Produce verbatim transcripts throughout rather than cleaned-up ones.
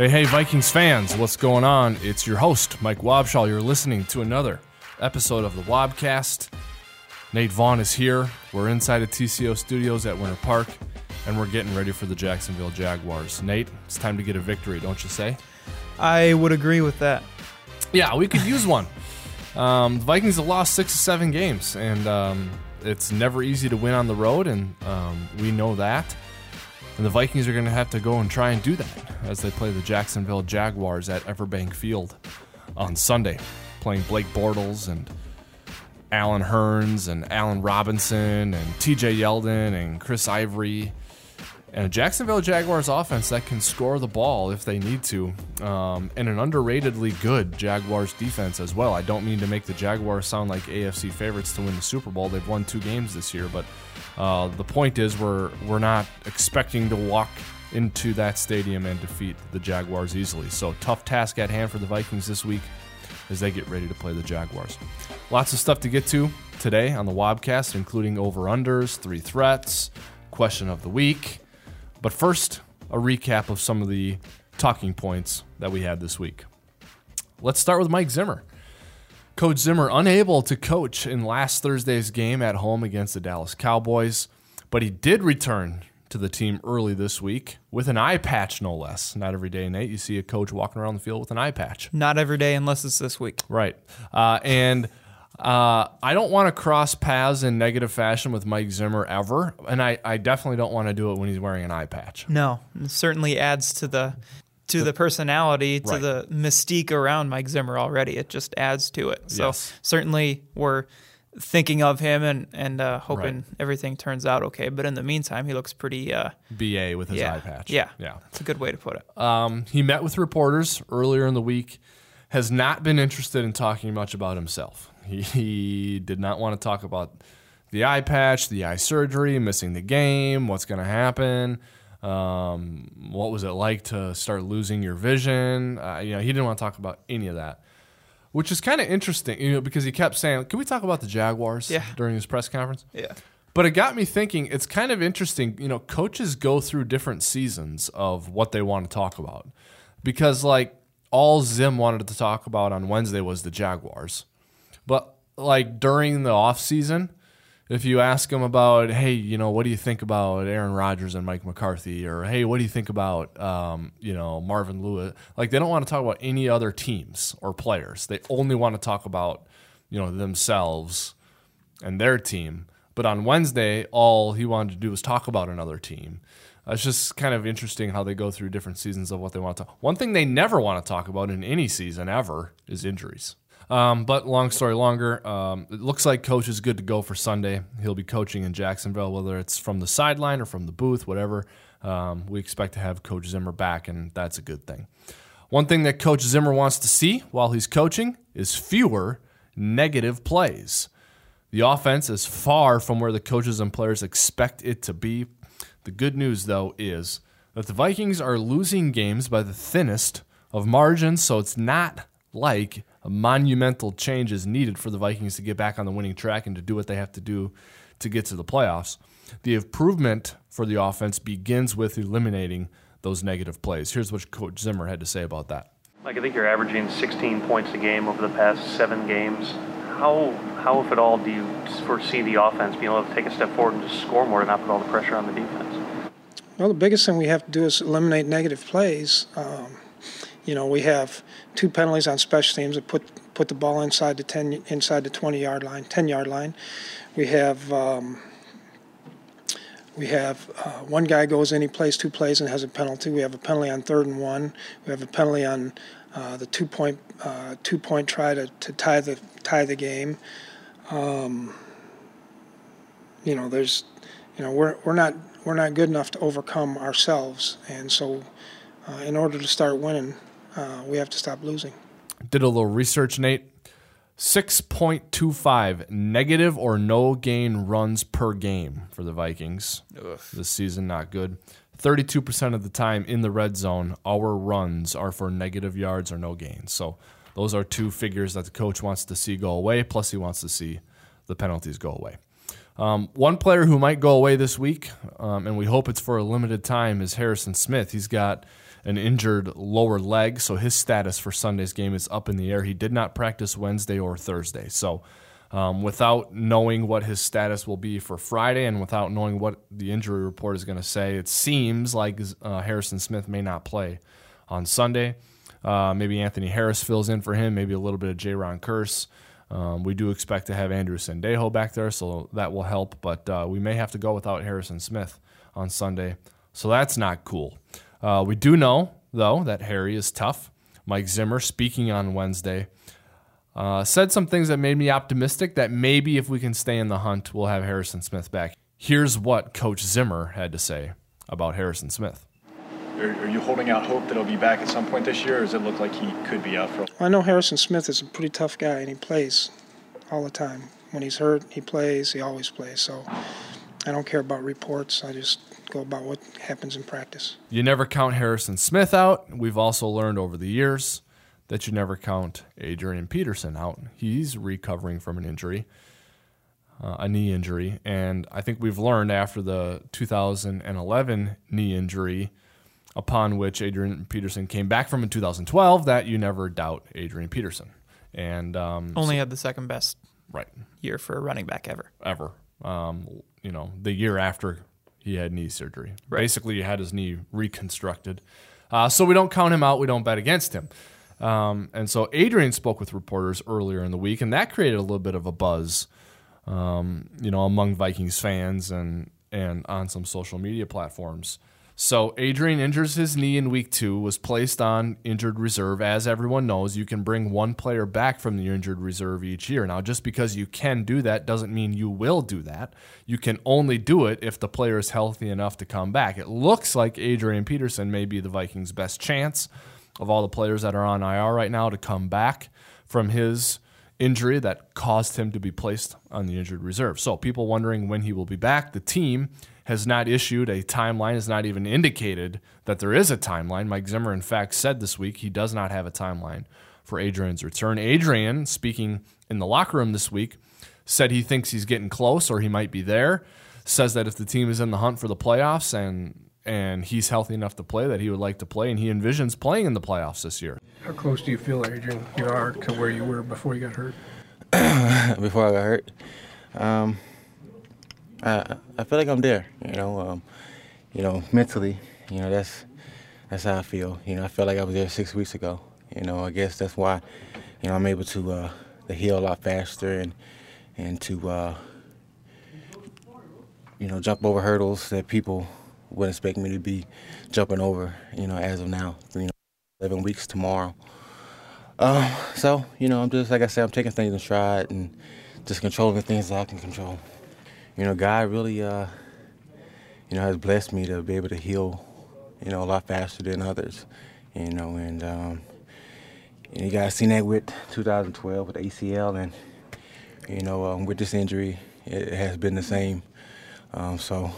Hey, hey, Vikings fans, what's going on? It's your host, Mike Wobschall. You're listening to another episode of the Wobcast. Nate Vaughn is here. We're inside of T C O Studios at Winter Park, and we're getting ready for the Jacksonville Jaguars. Nate, it's time to get a victory, don't you say? I would agree with that. Yeah, we could use one. Um, the Vikings have lost six or seven games, and um, it's never easy to win on the road, and um, we know that. And the Vikings are going to have to go and try and do that as they play the Jacksonville Jaguars at Everbank Field on Sunday, playing Blake Bortles and Allen Hurns and Allen Robinson and T J Yeldon and Chris Ivory, and a Jacksonville Jaguars offense that can score the ball if they need to, um, and an underratedly good Jaguars defense as well. I don't mean to make the Jaguars sound like A F C favorites to win the Super Bowl. They've won two games this year, but uh, the point is we're we're not expecting to walk into that stadium and defeat the Jaguars easily. So tough task at hand for the Vikings this week as they get ready to play the Jaguars. Lots of stuff to get to today on the Wobcast, including over-unders, three threats, question of the week. But first, a recap of some of the talking points that we had this week. Let's start with Mike Zimmer. Coach Zimmer unable to coach in last Thursday's game at home against the Dallas Cowboys, but he did return to the team early this week with an eye patch, no less. Not every day, Nate, you see a coach walking around the field with an eye patch. Not every day unless it's this week. Right. Uh, and uh, I don't want to cross paths in negative fashion with Mike Zimmer ever, and I, I definitely don't want to do it when he's wearing an eye patch. No, it certainly adds to the to the, the personality, to right. the mystique around Mike Zimmer already. It just adds to it. So yes. Certainly we're thinking of him and, and uh, hoping right. everything turns out okay. But in the meantime, he looks pretty... Uh, B A with his yeah, eye patch. Yeah, yeah, that's a good way to put it. Um, he met with reporters earlier in the week, has not been interested in talking much about himself. He, he did not want to talk about the eye patch, the eye surgery, missing the game, what's going to happen, um, what was it like to start losing your vision. Uh, you know, he didn't want to talk about any of that, which is kind of interesting, you know, because he kept saying, "Can we talk about the Jaguars?" Yeah. during his press conference. Yeah. But it got me thinking, it's kind of interesting, you know, coaches go through different seasons of what they want to talk about. Because, like, all Zim wanted to talk about on Wednesday was the Jaguars. But, like, during the offseason, if you ask him about, hey, you know, what do you think about Aaron Rodgers and Mike McCarthy? Or, hey, what do you think about, um, you know, Marvin Lewis? Like, they don't want to talk about any other teams or players. They only want to talk about, you know, themselves and their team. But on Wednesday, all he wanted to do was talk about another team. Uh, it's just kind of interesting how they go through different seasons of what they want to talk. One thing they never want to talk about in any season ever is injuries. Um, but long story longer, um, it looks like Coach is good to go for Sunday. He'll be coaching in Jacksonville, whether it's from the sideline or from the booth, whatever. Um, we expect to have Coach Zimmer back, and that's a good thing. One thing that Coach Zimmer wants to see while he's coaching is fewer negative plays. The offense is far from where the coaches and players expect it to be. The good news, though, is that the Vikings are losing games by the thinnest of margins, so it's not like a monumental change is needed for the Vikings to get back on the winning track and to do what they have to do to get to the playoffs. The improvement for the offense begins with eliminating those negative plays. Here's what Coach Zimmer had to say about that. Mike, I think you're averaging sixteen points a game over the past seven games. How, how, if at all, do you foresee the offense being able to take a step forward and just score more and not put all the pressure on the defense? Well, the biggest thing we have to do is eliminate negative plays. Um, you know, we have two penalties on special teams that put put the ball inside the ten, inside the twenty-yard line, ten-yard line. We have um, we have uh, one guy goes in, he plays two plays and has a penalty. We have a penalty on third and one. We have a penalty on uh, the two-point uh, two-point try to, to tie the tie the game. Um, you know, there's, you know, we're we're not we're not good enough to overcome ourselves, and so uh, in order to start winning, uh, we have to stop losing. Did a little research, Nate. six point two five negative or no gain runs per game for the Vikings Ugh. this season. Not good. thirty-two percent of the time in the red zone, our runs are for negative yards or no gains. So those are two figures that the coach wants to see go away, plus he wants to see the penalties go away. Um, one player who might go away this week, um, and we hope it's for a limited time, is Harrison Smith. He's got an injured lower leg, so his status for Sunday's game is up in the air. He did not practice Wednesday or Thursday. So um, without knowing what his status will be for Friday and without knowing what the injury report is going to say, it seems like uh, Harrison Smith may not play on Sunday. Uh, maybe Anthony Harris fills in for him, maybe a little bit of J-Ron Kearse. Um, we do expect to have Andrew Sendejo back there, so that will help, but uh, we may have to go without Harrison Smith on Sunday, so that's not cool. Uh, we do know, though, that Harry is tough. Mike Zimmer, speaking on Wednesday, uh, said some things that made me optimistic that maybe if we can stay in the hunt, we'll have Harrison Smith back. Here's what Coach Zimmer had to say about Harrison Smith. Are, are you holding out hope that he'll be back at some point this year, or does it look like he could be out for a while? I know Harrison Smith is a pretty tough guy, and he plays all the time. When he's hurt, he plays. He always plays. So I don't care about reports. I just go about what happens in practice. You never count Harrison Smith out. We've also learned over the years that you never count Adrian Peterson out. He's recovering from an injury, uh, a knee injury, and I think we've learned after the two thousand eleven knee injury, upon which Adrian Peterson came back from in two thousand twelve, that you never doubt Adrian Peterson. And um, only so, had the second best right year for a running back ever. Ever. Um, you know, the year after he had knee surgery. Right. Basically, he had his knee reconstructed. Uh, so we don't count him out. We don't bet against him. Um, and so Adrian spoke with reporters earlier in the week, and that created a little bit of a buzz, um, you know, among Vikings fans and and on some social media platforms. So Adrian injures his knee in week two, was placed on injured reserve. As everyone knows, you can bring one player back from the injured reserve each year. Now, just because you can do that doesn't mean you will do that. You can only do it if the player is healthy enough to come back. It looks like Adrian Peterson may be the Vikings' best chance of all the players that are on I R right now to come back from his injury that caused him to be placed on the injured reserve. So people wondering when he will be back. The team has not issued a timeline, has not even indicated that there is a timeline. Mike Zimmer, in fact, said this week he does not have a timeline for Adrian's return. Adrian, speaking in the locker room this week, said he thinks he's getting close or he might be there, says that if the team is in the hunt for the playoffs and and he's healthy enough to play, that he would like to play, and he envisions playing in the playoffs this year. How close do you feel, Adrian, you are to where you were before you got hurt? Before I got hurt? Um, I I feel like I'm there, you know, um, you know, mentally, you know, that's that's how I feel. You know, I felt like I was there six weeks ago. You know, I guess that's why, you know, I'm able to uh, to heal a lot faster and and to, uh, you know, jump over hurdles that people would expect me to be jumping over, you know, as of now, you know, eleven weeks tomorrow. Um, so, you know, I'm just, like I said, I'm taking things in stride and just controlling the things that I can control. You know, God really, uh, you know, has blessed me to be able to heal, you know, a lot faster than others, you know, and um, you, know, you guys seen that with two thousand twelve with A C L, and, you know, um, with this injury, it has been the same. Um, so,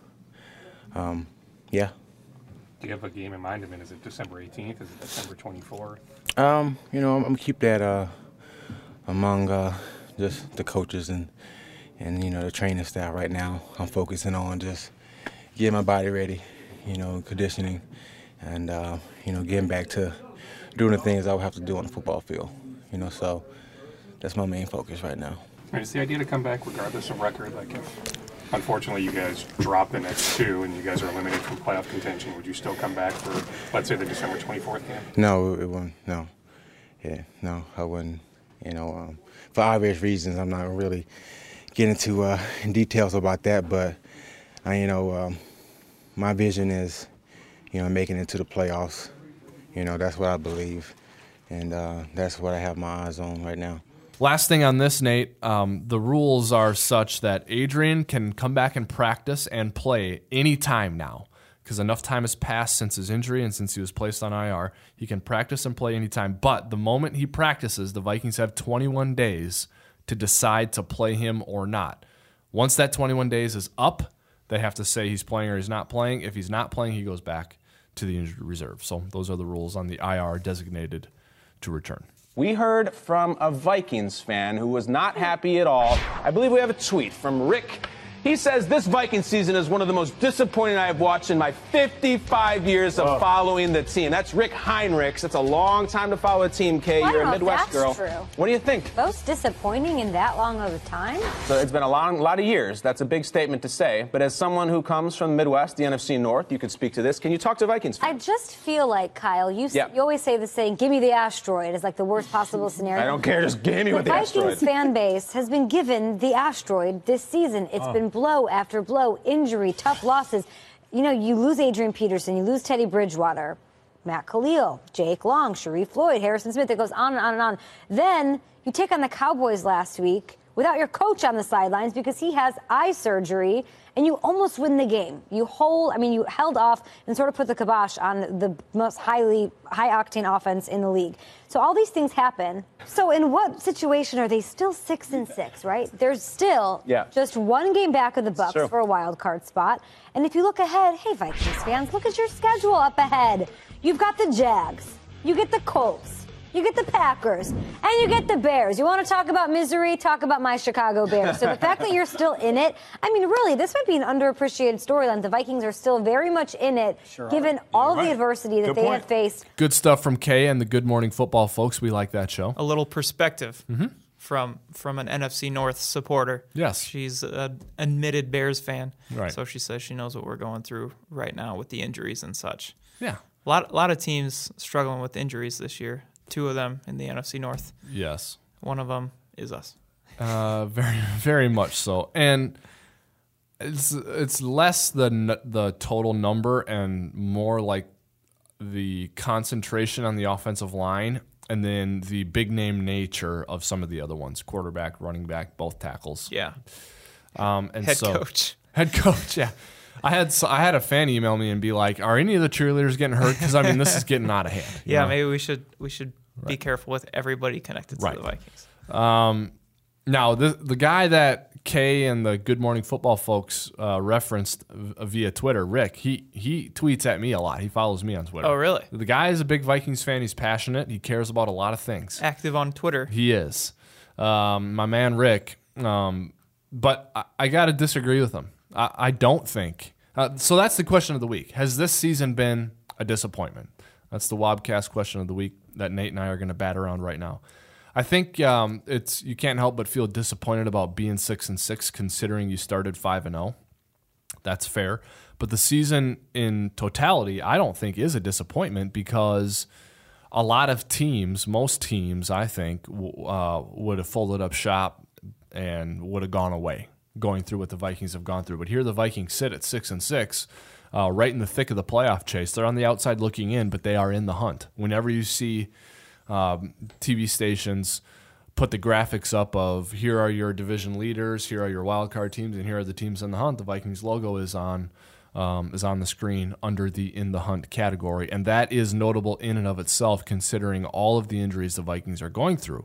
um, yeah. Do you have a game in mind? I mean, is it December eighteenth? Is it December twenty-fourth? Um, you know, I'm, I'm gonna keep that uh, among uh, just the coaches and and you know the training staff. Right now, I'm focusing on just getting my body ready, you know, conditioning, and uh, you know, getting back to doing the things I would have to do on the football field. You know, so that's my main focus right now. I mean, is the idea to come back regardless of record? Like, if unfortunately you guys drop the next two and you guys are eliminated from playoff contention, would you still come back for, let's say, the December twenty-fourth game? No, it wouldn't. No. Yeah, no, I wouldn't. You know, um, for obvious reasons, I'm not really getting into uh, details about that, but, I, you know, um, my vision is, you know, making it to the playoffs. You know, that's what I believe, and uh, that's what I have my eyes on right now. Last thing on this, Nate, um, the rules are such that Adrian can come back and practice and play any time now because enough time has passed since his injury and since he was placed on I R. He can practice and play anytime, but the moment he practices, the Vikings have twenty-one days to decide to play him or not. Once that twenty-one days is up, they have to say he's playing or he's not playing. If he's not playing, he goes back to the injured reserve. So those are the rules on the I R designated to return. We heard from a Vikings fan who was not happy at all. I believe we have a tweet from Rick He says this Viking season is one of the most disappointing I have watched in my fifty-five years of oh. following the team. That's Rick Heinrichs. That's a long time to follow a team, Kay. Well, You're a Midwest that's girl. True. What do you think? Most disappointing in that long of a time? So it's been a long, lot of years. That's a big statement to say. But as someone who comes from the Midwest, the N F C North, you could speak to this. Can you talk to Vikings fans? I just feel like, Kyle, you, yeah. you always say the saying, give me the asteroid, is like the worst possible scenario. I don't care. Just give me the with the Vikings asteroid. The Vikings fan base has been given the asteroid this season. It's oh. been blow after blow, injury, tough losses. You know, you lose Adrian Peterson, you lose Teddy Bridgewater, Matt Khalil, Jake Long, Sharif Floyd, Harrison Smith. It goes on and on and on. Then you take on the Cowboys last week without your coach on the sidelines because he has eye surgery, and you almost win the game. You hold, I mean, you held off and sort of put the kibosh on the most highly, high-octane offense in the league. So all these things happen. So in what situation are they still six and six, right? There's still yeah. just one game back of the Bucs sure. for a wild card spot. And if you look ahead, hey, Vikings fans, look at your schedule up ahead. You've got the Jags. You get the Colts. You get the Packers, and you get the Bears. You want to talk about misery? Talk about my Chicago Bears. So the fact that you're still in it, I mean, really, this might be an underappreciated storyline. The Vikings are still very much in it, sure given all right. the adversity that Good they point. have faced. Good stuff from Kay and the Good Morning Football folks. We like that show. A little perspective mm-hmm. from from an N F C North supporter. Yes. She's an admitted Bears fan. Right. So she says she knows what we're going through right now with the injuries and such. Yeah. A lot, a lot of teams struggling with injuries this year. Two of them in the N F C North. Yes. One of them is us. Uh, very, very much so. And it's it's less the the total number and more like the concentration on the offensive line and then the big name nature of some of the other ones: quarterback, running back, both tackles. Yeah. Um, and head so, coach. Head coach. Yeah. I had I had a fan email me and be like, "Are any of the cheerleaders getting hurt?" Because I mean, this is getting out of hand. Yeah, know? maybe we should we should right. be careful with everybody connected to right. the Vikings. Um, now the the guy that Kay and the Good Morning Football folks uh, referenced via Twitter, Rick, he he tweets at me a lot. He follows me on Twitter. Oh, really? The guy is a big Vikings fan. He's passionate. He cares about a lot of things. Active on Twitter. He is. Um, my man Rick. Um, but I, I got to disagree with him. I, I don't think. Uh, so that's the question of the week. Has this season been a disappointment? That's the Wobcast question of the week that Nate and I are going to bat around right now. I think um, it's you can't help but feel disappointed about being six and six, considering you started five and zero. That's fair, but the season in totality, I don't think is a disappointment because a lot of teams, most teams, I think, uh, would have folded up shop and would have gone away, going through what the Vikings have gone through. But here the Vikings sit at six and six, uh, right in the thick of the playoff chase. They're on the outside looking in, but they are in the hunt. Whenever you see um, T V stations put the graphics up of here are your division leaders, here are your wild card teams, and here are the teams in the hunt, the Vikings logo is on um, is on the screen under the in the hunt category, and that is notable in and of itself, considering all of the injuries the Vikings are going through.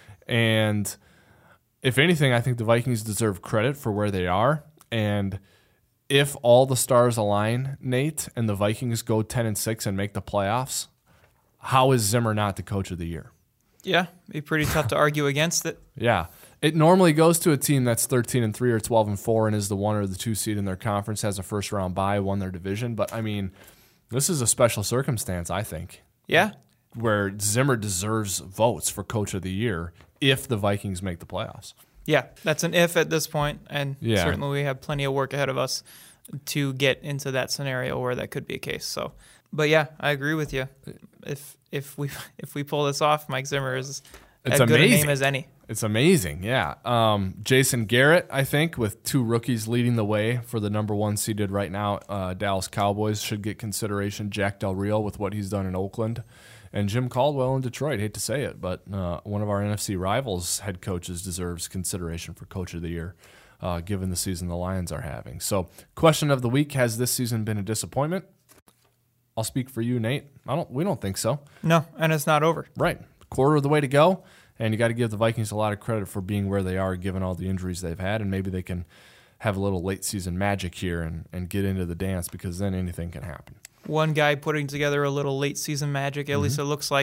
And if anything, I think the Vikings deserve credit for where they are. And if all the stars align, Nate, and the Vikings go ten and six and make the playoffs, how is Zimmer not the coach of the year? Yeah, it'd be pretty tough to argue against it. Yeah. It normally goes to a team that's thirteen and three or twelve and four and is the one or the two seed in their conference, has a first round bye, won their division. But I mean, this is a special circumstance, I think. Yeah. Where Zimmer deserves votes for coach of the year if the Vikings make the playoffs. Yeah, that's an if at this point, and yeah. certainly we have plenty of work ahead of us to get into that scenario where that could be a case. So, but yeah, I agree with you. If if we if we pull this off, Mike Zimmer is it's as good amazing. a name as any. It's amazing, yeah. Um, Jason Garrett, I think, with two rookies leading the way for the number one seeded right now, uh, Dallas Cowboys should get consideration. Jack Del Rio with what he's done in Oakland. And Jim Caldwell in Detroit, hate to say it, but uh, one of our N F C rivals head coaches deserves consideration for Coach of the Year, uh, given the season the Lions are having. So, question of the week, has this season been a disappointment? I'll speak for you, Nate. I don't. We don't think so. No, and it's not over. Right. Quarter of the way to go, and you got to give the Vikings a lot of credit for being where they are, given all the injuries they've had, and maybe they can have a little late-season magic here and, and get into the dance, because then anything can happen. One guy putting together a little late season magic, at mm-hmm. least it looks like,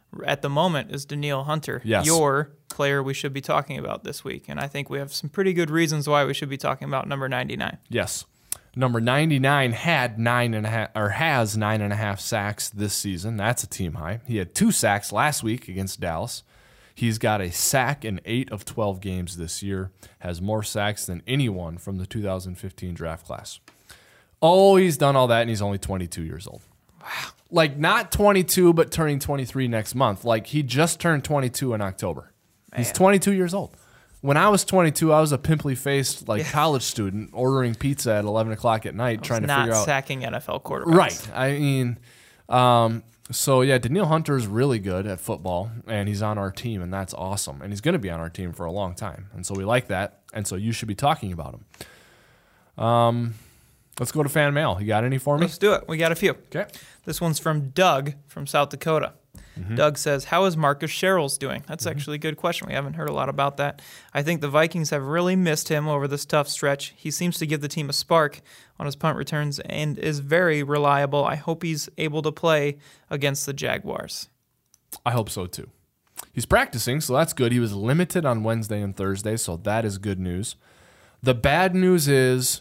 at the moment is Danielle Hunter, Yes. your player we should be talking about this week. And I think we have some pretty good reasons why we should be talking about number ninety-nine. Yes. Number ninety-nine had nine and a half, or has nine and a half sacks this season. That's a team high. He had two sacks last week against Dallas. He's got a sack in eight of twelve games this year. Has more sacks than anyone from the two thousand fifteen draft class. Oh, he's done all that, and he's only twenty-two years old. Wow. Like, not twenty-two, but turning twenty-three next month. Like, he just turned twenty-two in October. Man. He's twenty-two years old. When I was twenty-two, I was a pimply-faced like yeah. college student ordering pizza at eleven o'clock at night, trying to figure out not sacking N F L quarterbacks. Right. I mean, um, so yeah, Danielle Hunter is really good at football, and he's on our team, and that's awesome. And he's going to be on our team for a long time, and so we like that. And so you should be talking about him. Um, let's go to fan mail. You got any for me? Let's do it. We got a few. Okay. This one's from Doug from South Dakota. Mm-hmm. Doug says, how is Marcus Sherrills doing? That's mm-hmm. actually a good question. We haven't heard a lot about that. I think the Vikings have really missed him over this tough stretch. He seems to give the team a spark on his punt returns and is very reliable. I hope he's able to play against the Jaguars. I hope so, too. He's practicing, so that's good. He was limited on Wednesday and Thursday, so that is good news. The bad news is,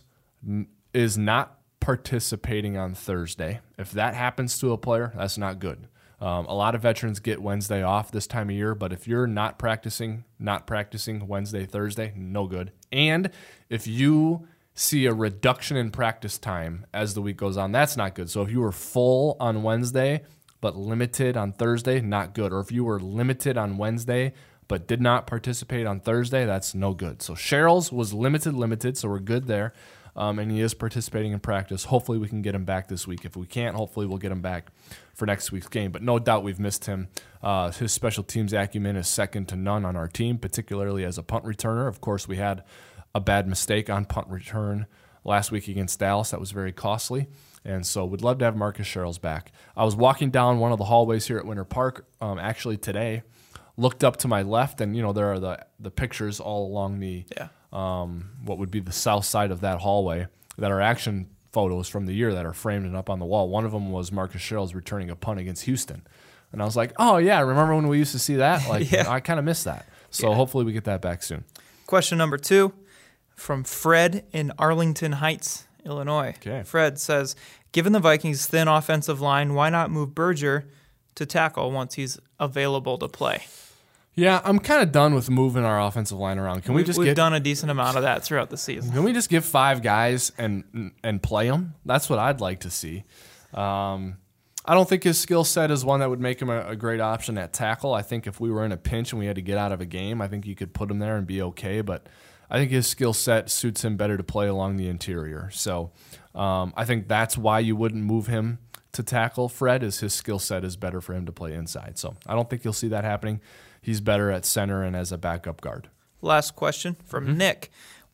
is not participating on Thursday. If that happens to a player, that's not good. Um, a lot of veterans get Wednesday off this time of year, but if you're not practicing, not practicing Wednesday, Thursday, no good. And if you see a reduction in practice time as the week goes on, that's not good. So if you were full on Wednesday but limited on Thursday, not good. Or if you were limited on Wednesday but did not participate on Thursday, that's no good. So Sherrills was limited, limited, so we're good there. Um, and he is participating in practice. Hopefully we can get him back this week. If we can't, hopefully we'll get him back for next week's game. But no doubt we've missed him. Uh, his special teams acumen is second to none on our team, particularly as a punt returner. Of course, we had a bad mistake on punt return last week against Dallas. That was very costly. And so we'd love to have Marcus Sherrills back. I was walking down one of the hallways here at Winter Park um, actually today, looked up to my left, and, you know, there are the, the pictures all along the yeah. – Um, what would be the south side of that hallway that are action photos from the year that are framed and up on the wall. One of them was Marcus Sherrills returning a punt against Houston. And I was like, oh, yeah, remember when we used to see that? Like, yeah. I kind of miss that. So yeah. hopefully we get that back soon. Question number two from Fred in Arlington Heights, Illinois. Okay. Fred says, given the Vikings' thin offensive line, why not move Berger to tackle once he's available to play? Yeah, I'm kind of done with moving our offensive line around. Can we, we just we've get, done a decent amount of that throughout the season. Can we just give five guys and and play them? That's what I'd like to see. Um, I don't think his skill set is one that would make him a, a great option at tackle. I think if we were in a pinch and we had to get out of a game, I think you could put him there and be okay. But I think his skill set suits him better to play along the interior. So um, I think that's why you wouldn't move him to tackle, Fred, is his skill set is better for him to play inside. So I don't think you'll see that happening. He's better at center and as a backup guard. Last question from mm-hmm. Nick.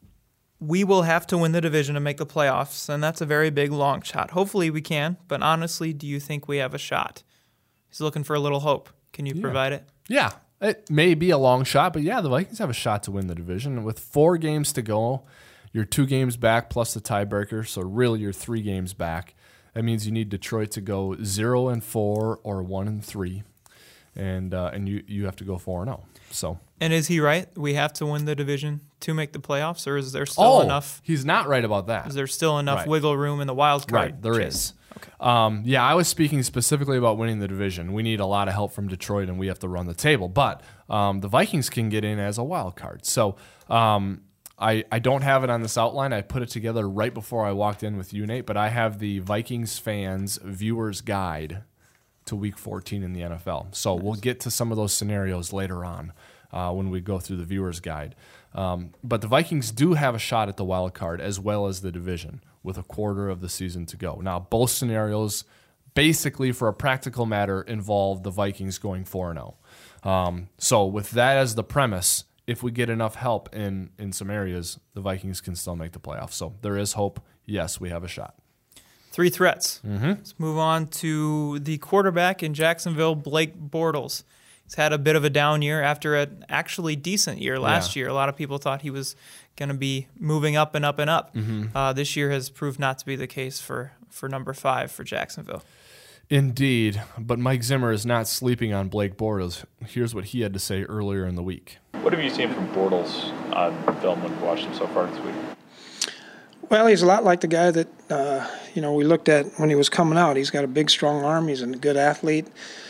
We will have to win the division to make the playoffs, and that's a very big long shot. Hopefully we can, but honestly, do you think we have a shot? He's looking for a little hope. Can you yeah. provide it? Yeah, it may be a long shot, but yeah, the Vikings have a shot to win the division. With four games to go, you're two games back plus the tiebreaker, so really you're three games back. That means you need Detroit to go zero and four or one and three. And uh, and you, you have to go four and zero. So. And is he right? We have to win the division to make the playoffs, or is there still oh, enough? He's not right about that. Is there still enough right. wiggle room in the wild card? Right, there chase? is. Okay. Um, yeah, I was speaking specifically about winning the division. We need a lot of help from Detroit, and we have to run the table. But um, the Vikings can get in as a wild card. So um, I I don't have it on this outline. I put it together right before I walked in with you, Nate. But I have the Vikings fans viewers guide to week fourteen in the N F L. So nice. We'll get to some of those scenarios later on uh, when we go through the viewer's guide. Um, but the Vikings do have a shot at the wild card as well as the division with a quarter of the season to go. Now, both scenarios, basically for a practical matter, involve the Vikings going four and oh. Um, so with that as the premise, if we get enough help in, in some areas, the Vikings can still make the playoffs. So there is hope. Yes, we have a shot. Three threats. Mm-hmm. Let's move on to the quarterback in Jacksonville, Blake Bortles. He's had a bit of a down year after an actually decent year last yeah. year. A lot of people thought he was going to be moving up and up and up. Mm-hmm. Uh, this year has proved not to be the case for, for number five for Jacksonville. Indeed, but Mike Zimmer is not sleeping on Blake Bortles. Here's what he had to say earlier in the week. What have you seen from Bortles on film when you watched him so far this week? Well, he's a lot like the guy that, uh, you know, we looked at when he was coming out. He's got a big, strong arm. He's a good athlete.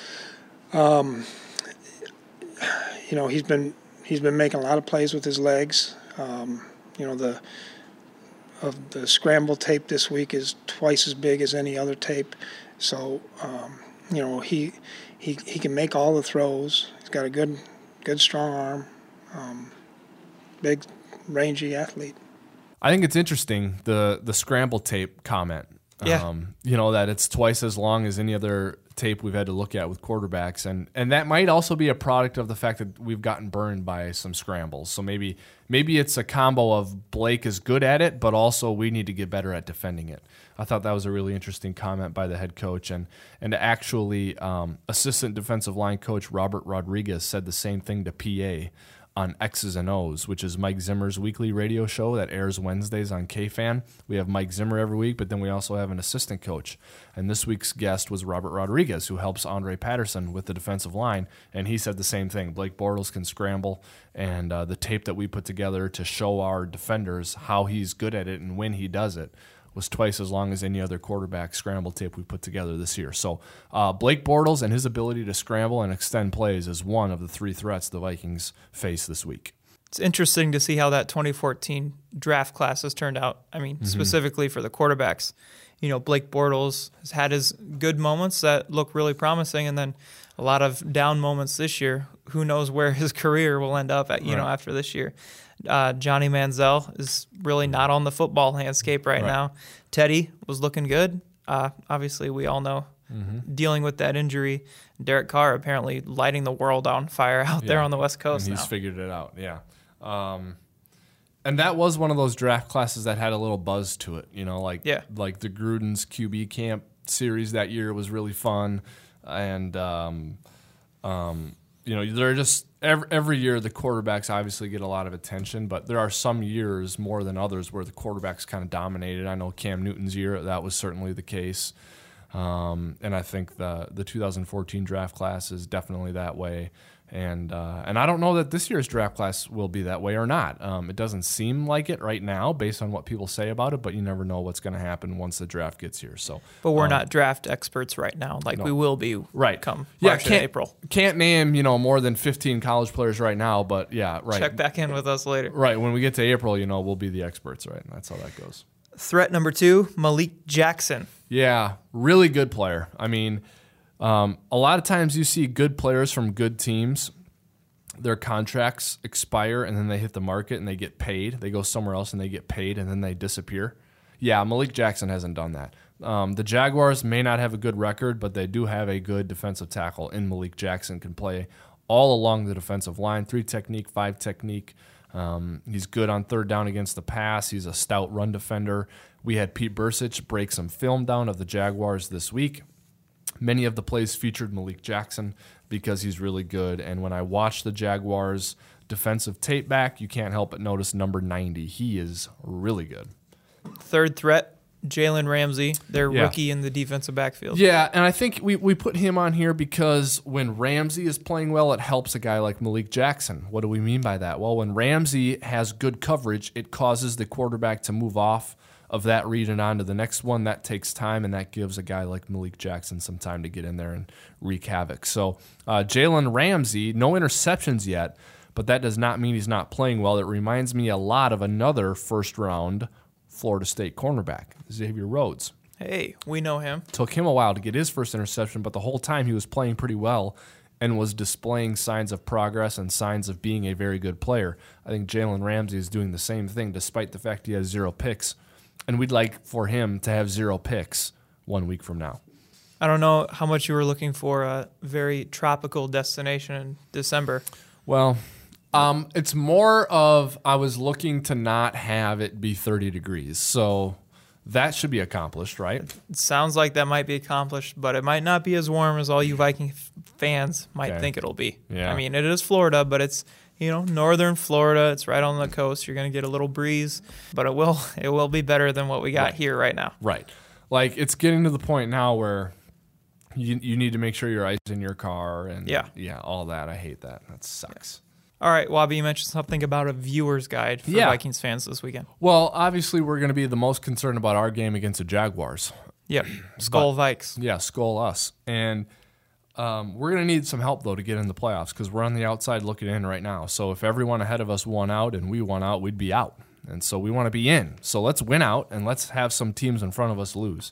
Um, you know, he's been he's been making a lot of plays with his legs. Um, you know, the of the scramble tape this week is twice as big as any other tape. So, um, you know, he he he can make all the throws. He's got a good, good, strong arm. Um, big, rangy athlete. I think it's interesting, the the scramble tape comment. Yeah. Um, you know, that it's twice as long as any other tape we've had to look at with quarterbacks. And and that might also be a product of the fact that we've gotten burned by some scrambles. So maybe maybe it's a combo of Blake is good at it, but also we need to get better at defending it. I thought that was a really interesting comment by the head coach. And, and actually, um, assistant defensive line coach Robert Rodriguez said the same thing to P A on X's and O's, which is Mike Zimmer's weekly radio show that airs Wednesdays on K-Fan. We have Mike Zimmer every week, but then we also have an assistant coach. And this week's guest was Robert Rodriguez, who helps Andre Patterson with the defensive line, and he said the same thing. Blake Bortles can scramble, and uh, the tape that we put together to show our defenders how he's good at it and when he does it was twice as long as any other quarterback scramble tape we put together this year. So uh, Blake Bortles and his ability to scramble and extend plays is one of the three threats the Vikings face this week. It's interesting to see how that twenty fourteen draft class has turned out. I mean, mm-hmm. specifically for the quarterbacks. You know, Blake Bortles has had his good moments that look really promising, and then a lot of down moments this year. Who knows where his career will end up at, you right. know, after this year. Uh, Johnny Manziel is really not on the football landscape right, right. now. Teddy was looking good. Uh, obviously, we all know mm-hmm. dealing with that injury. Derek Carr apparently lighting the world on fire out yeah. there on the West Coast and he's now. figured it out, yeah. Um, and that was one of those draft classes that had a little buzz to it. You know, like yeah. like the Gruden's Q B camp series that year was really fun. And, um, um, you know, they're just every, every year the quarterbacks obviously get a lot of attention, but there are some years more than others where the quarterbacks kind of dominated. I know Cam Newton's year, that was certainly the case. Um, and I think the the two thousand fourteen draft class is definitely that way. And uh, and I don't know that this year's draft class will be that way or not. Um, it doesn't seem like it right now based on what people say about it, but you never know what's going to happen once the draft gets here. So, But we're um, not draft experts right now like no. we will be right. come yeah, March and April. Can't name, you know, more than fifteen college players right now, but yeah, right. Check back in with us later. Right, when we get to April, you know, we'll be the experts, right? And that's how that goes. Threat number two, Malik Jackson. Yeah, really good player. I mean, um, a lot of times you see good players from good teams, their contracts expire and then they hit the market and they get paid. They go somewhere else and they get paid and then they disappear. Yeah, Malik Jackson hasn't done that. Um, the Jaguars may not have a good record, but they do have a good defensive tackle in Malik Jackson. Can play all along the defensive line, three technique, five technique. Um, he's good on third down against the pass. He's a stout run defender. We had Pete Bursich break some film down of the Jaguars this week. Many of the plays featured Malik Jackson because he's really good. And when I watch the Jaguars' defensive tape back, you can't help but notice number ninety. He is really good. Third threat, Jalen Ramsey, their yeah. rookie in the defensive backfield. Yeah, and I think we, we put him on here because when Ramsey is playing well, it helps a guy like Malik Jackson. What do we mean by that? Well, when Ramsey has good coverage, it causes the quarterback to move off of that read and on to the next one. That takes time, and that gives a guy like Malik Jackson some time to get in there and wreak havoc. So uh, Jalen Ramsey, no interceptions yet, but that does not mean he's not playing well. It reminds me a lot of another first-round Florida State cornerback, Xavier Rhodes. Hey, we know him. Took him a while to get his first interception, but the whole time he was playing pretty well and was displaying signs of progress and signs of being a very good player. I think Jalen Ramsey is doing the same thing despite the fact he has zero picks. And we'd like for him to have zero picks one week from now. I don't know how much you were looking for a very tropical destination in December. Well, um, it's more of I was looking to not have it be thirty degrees. So that should be accomplished, right? It sounds like that might be accomplished, but it might not be as warm as all you Viking f- fans might Okay. think it'll be. Yeah. I mean, it is Florida, but it's, you know, northern Florida. It's right on the coast. You're going to get a little breeze, but it will it will be better than what we got Right. here right now. Right. Like, it's getting to the point now where You you need to make sure your ice in your car and Yeah. yeah, all that. I hate that. That sucks. All right, Wabi, you mentioned something about a viewer's guide for Yeah. Vikings fans this weekend. Well, obviously we're going to be the most concerned about our game against the Jaguars. Yep, Skull But- Vikes. Yeah, skull us. And um, we're going to need some help, though, to get in the playoffs because we're on the outside looking in right now. So if everyone ahead of us won out and we won out, we'd be out. And so we want to be in. So let's win out and let's have some teams in front of us lose.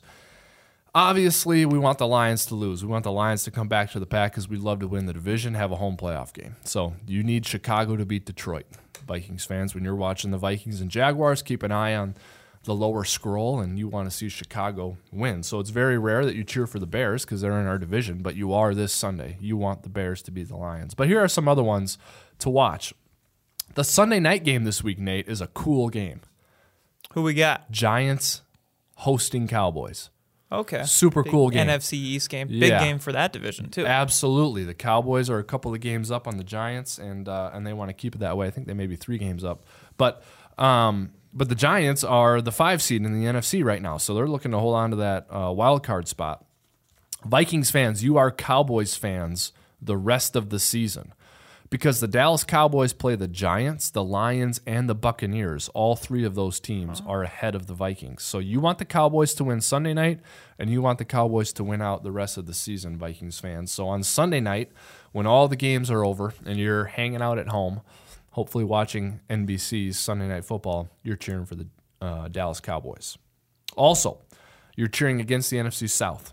Obviously, we want the Lions to lose. We want the Lions to come back to the pack because we'd love to win the division, have a home playoff game. So you need Chicago to beat Detroit. Vikings fans, when you're watching the Vikings and Jaguars, keep an eye on the lower scroll, and you want to see Chicago win. So it's very rare that you cheer for the Bears because they're in our division, but you are this Sunday. You want the Bears to beat the Lions. But here are some other ones to watch. The Sunday night game this week, Nate, is a cool game. Who we got? Giants hosting Cowboys. Okay. Super Big cool game. N F C East game. Big Yeah. game for that division, too. Absolutely. The Cowboys are a couple of games up on the Giants, and uh, and they want to keep it that way. I think they may be three games up. But um, but the Giants are the five seed in the N F C right now, so they're looking to hold on to that uh, wild card spot. Vikings fans, you are Cowboys fans the rest of the season because the Dallas Cowboys play the Giants, the Lions, and the Buccaneers. All three of those teams are ahead of the Vikings. So you want the Cowboys to win Sunday night, and you want the Cowboys to win out the rest of the season, Vikings fans. So on Sunday night, when all the games are over and you're hanging out at home, hopefully watching N B C's Sunday Night Football, you're cheering for the uh, Dallas Cowboys. Also, you're cheering against the N F C South.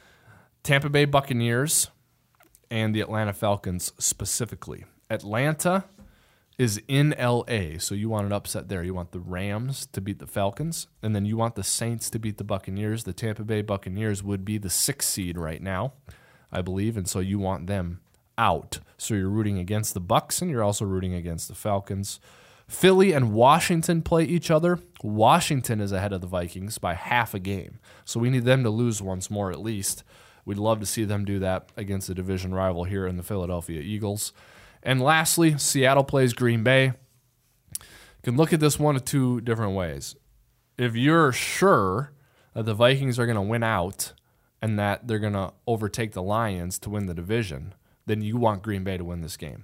Tampa Bay Buccaneers and the Atlanta Falcons specifically. Atlanta is in L A, so you want an upset there. You want the Rams to beat the Falcons, and then you want the Saints to beat the Buccaneers. The Tampa Bay Buccaneers would be the sixth seed right now, I believe, and so you want them out. So you're rooting against the Bucs, and you're also rooting against the Falcons. Philly and Washington play each other. Washington is ahead of the Vikings by half a game, so we need them to lose once more at least. We'd love to see them do that against the division rival here in the Philadelphia Eagles. And lastly, Seattle plays Green Bay. You can look at this one of two different ways. If you're sure that the Vikings are going to win out and that they're going to overtake the Lions to win the division, then you want Green Bay to win this game.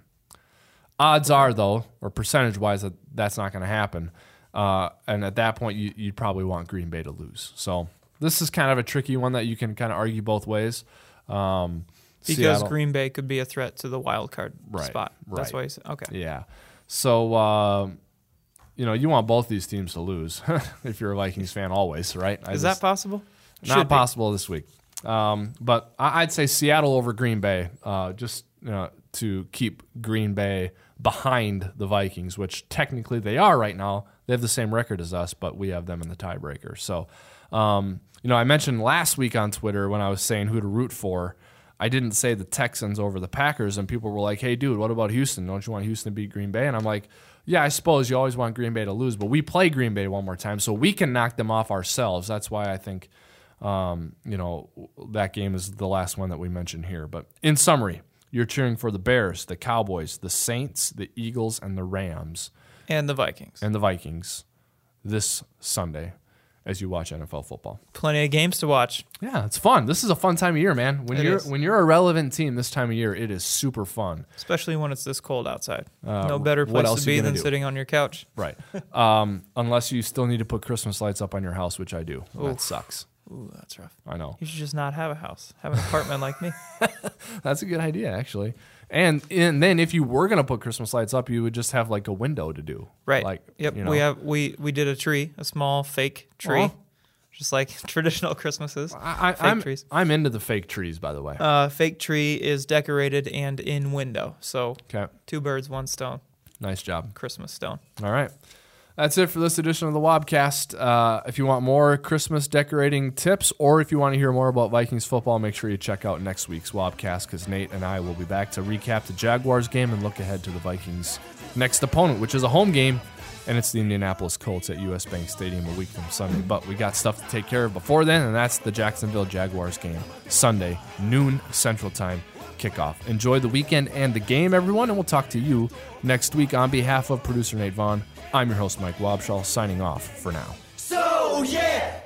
Odds are, though, or percentage-wise, that that's not going to happen. Uh, and at that point, you, you'd probably want Green Bay to lose. So this is kind of a tricky one that you can kind of argue both ways. Um, because Seattle, Green Bay could be a threat to the wild card Right, spot. That's right. why you said, okay. Yeah. So, uh, you know, you want both these teams to lose if you're a Vikings fan always, right? I Is just- that possible? Not Should be. possible this week. Um, but I- I'd say Seattle over Green Bay, uh, just you know, to keep Green Bay behind the Vikings, which technically they are right now. They have the same record as us, but we have them in the tiebreaker. So, um, you know, I mentioned last week on Twitter when I was saying who to root for, I didn't say the Texans over the Packers, and people were like, hey, dude, what about Houston? Don't you want Houston to beat Green Bay? And I'm like, yeah, I suppose you always want Green Bay to lose, but we play Green Bay one more time, so we can knock them off ourselves. That's why I think, um, you know, that game is the last one that we mentioned here. But in summary, you're cheering for the Bears, the Cowboys, the Saints, the Eagles, and the Rams. And the Vikings. And the Vikings this Sunday as you watch N F L football. Plenty of games to watch. Yeah, it's fun. This is a fun time of year, man. When It you're is. when you're a relevant team this time of year, it is super fun. Especially when it's this cold outside. Uh, no better what place else to you be gonna than do? sitting on your couch. Right. um, unless you still need to put Christmas lights up on your house, which I do. That Oof. sucks. Ooh, that's rough. I know. You should just not have a house. Have an apartment like me. That's a good idea, actually. And and then if you were gonna put Christmas lights up, you would just have like a window to do. Right. Like Yep. you know. We have we we did a tree, a small fake tree, Aw. just like traditional Christmases. I, I, fake I'm trees. I'm into the fake trees, by the way. Uh, fake tree is decorated and in window. So Okay. two birds, one stone. Nice job. Christmas stone. All right. That's it for this edition of the Wobcast. Uh, if you want more Christmas decorating tips or if you want to hear more about Vikings football, make sure you check out next week's Wobcast because Nate and I will be back to recap the Jaguars game and look ahead to the Vikings' next opponent, which is a home game, and it's the Indianapolis Colts at U S Bank Stadium a week from Sunday. But we got stuff to take care of before then, and that's the Jacksonville Jaguars game, Sunday, noon Central Time kickoff. Enjoy the weekend and the game, everyone, and we'll talk to you next week. On behalf of producer Nate Vaughn, I'm your host, Mike Wobschall, signing off for now. So, yeah!